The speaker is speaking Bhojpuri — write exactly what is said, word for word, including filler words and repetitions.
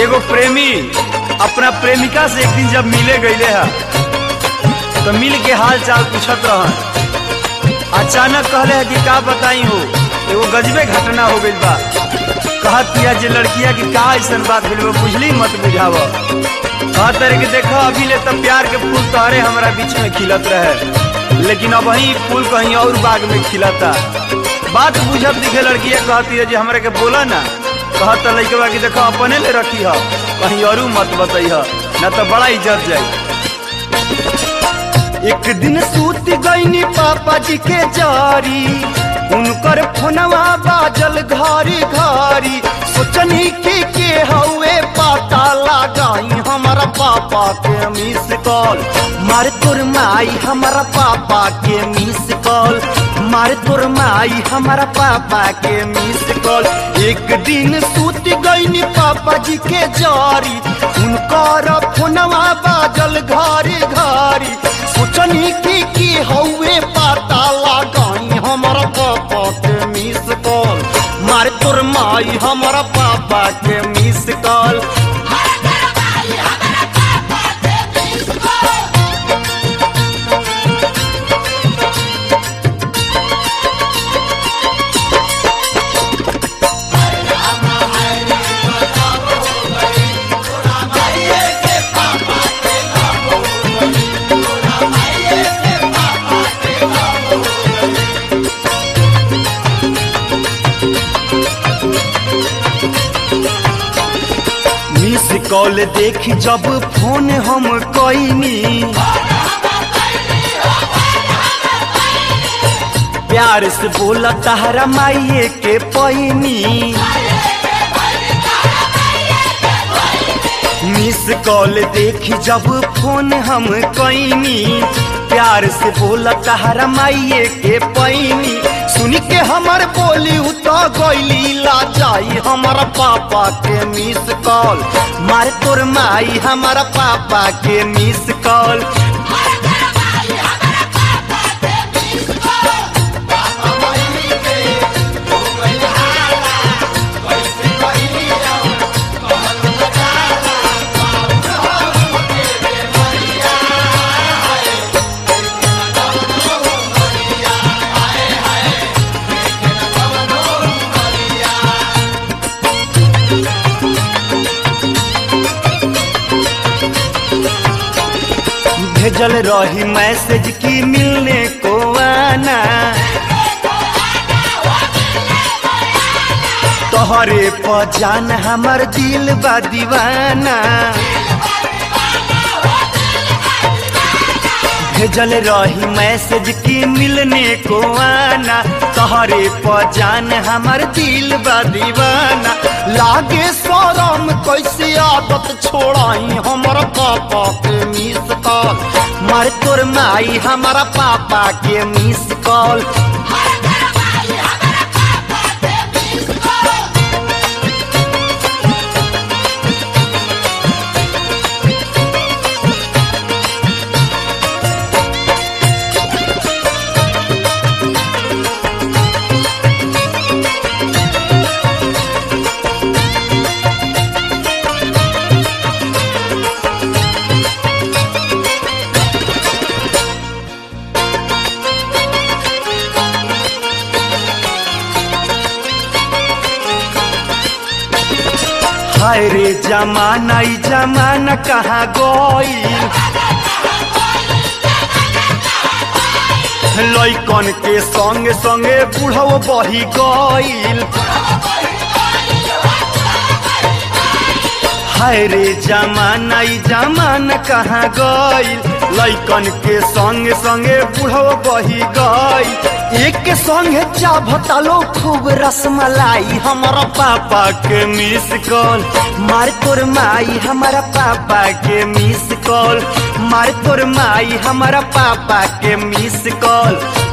एगो प्रेमी अपना प्रेमिका से एक दिन जब मिले गईले है तो मिल के हाल चाल पूछत रहन। अचानक कहले है कि का बताई हो, एगो गजबे घटना हो गई बा। कहत किया जे लड़किया की का ऐसा बात हो बुझली मत बुझाव। कहत रहे कि देखो अभी ले तो प्यार के फूल तोहरे हमारा बीच में खिलत रहे, लेकिन अब वही फूल कहीं और बाग में खिलता। बात बुझत दिखे लड़किया कहती है जे हमरा के बोला ना। कहत लड़कवा की देखो अपने ले रखी है, कहीं और मत बताई है न तो बड़ा इज्जत जाए। एक दिन सूत गईनी पापा जी के जारी, उनकर फोनवा बाजल घारी घारी। सोचनी की के हवे पता लगाई हमारा पापा के मिस कॉल। मार तोर माई हमारा पापा के मिस कॉल, मार तोर माई हमारा पापा के मिस कॉल। एक दिन सूत गईनी पापा जी के जारी, उनकर फोनवा बाजल घारी घारी। सोचनी की की हवे पता लगाई हमारा पापा के मिस कॉल। मार तोर माई हमारा पापा के मिस कॉल। मिस कॉल देखी जब फोन हम कईनी, प्यार से बोला तारा माइये के पैनी। मिस कॉल देखी जब फोन हम कईनी, प्यार से बोला तारा माइये के पैनी। सुन के हमार बोली उता गईली लाचाई हमारा पापा के मिस कॉल। मार तोर माई हमारा पापा के मिस कॉल। भेजल रही मैसेज की मिलने को आना, तोहरे पहचान हमर दिल बा दीवाना। भेजल रही मैसेज की मिलने को आना, तोहरे पहचान हमर दिल बा दीवाना। लागे शरम कैसे आदत छोड़ाई हमारा पापा के मिस कॉल। मार तोर माई हमारा पापा के मिस कॉल। हाय रे जमाना ई जमाना कहाँ गईल, लइकन के संगे संगे बुढ़ो बही गईल। हाय रे जमाना ई जमाना कहाँ गईल, लइकन के संगे संगे बुढ़ो बही गईल। एक संगे चाभता लो खूब रसमलाई हमारा पापा के मिस कॉल। मार तोर माई हमारा पापा के मिस कॉल, मार तोर माई हमारा पापा के मिस कॉल।